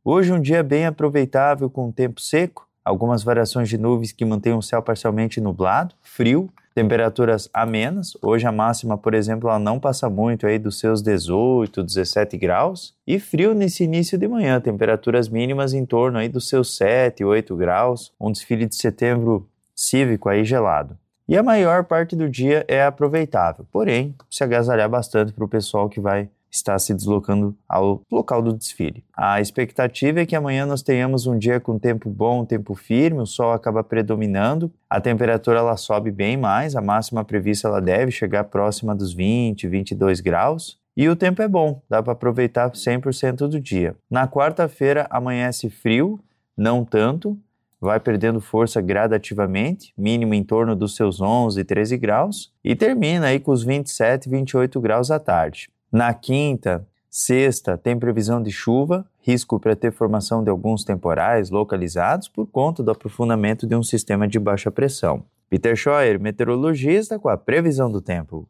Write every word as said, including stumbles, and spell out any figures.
Hoje um dia bem aproveitável com tempo seco, algumas variações de nuvens que mantêm o céu parcialmente nublado, frio, temperaturas amenas. Hoje a máxima, por exemplo, ela não passa muito aí dos seus dezoito, dezessete graus. E frio nesse início de manhã, temperaturas mínimas em torno aí dos seus sete, oito graus, um desfile de setembro cívico aí gelado. E a maior parte do dia é aproveitável, porém, se agasalhar bastante para o pessoal que vai estar se deslocando ao local do desfile. A expectativa é que amanhã nós tenhamos um dia com tempo bom, tempo firme, o sol acaba predominando, a temperatura ela sobe bem mais, a máxima prevista ela deve chegar próxima dos vinte, vinte e dois graus, e o tempo é bom, dá para aproveitar cem por cento do dia. Na quarta-feira amanhece frio, não tanto, vai perdendo força gradativamente, mínimo em torno dos seus onze, treze graus, e termina aí com os vinte e sete, vinte e oito graus à tarde. Na quinta, sexta, tem previsão de chuva, risco para ter formação de alguns temporais localizados por conta do aprofundamento de um sistema de baixa pressão. Peter Scheuer, meteorologista, com a previsão do tempo.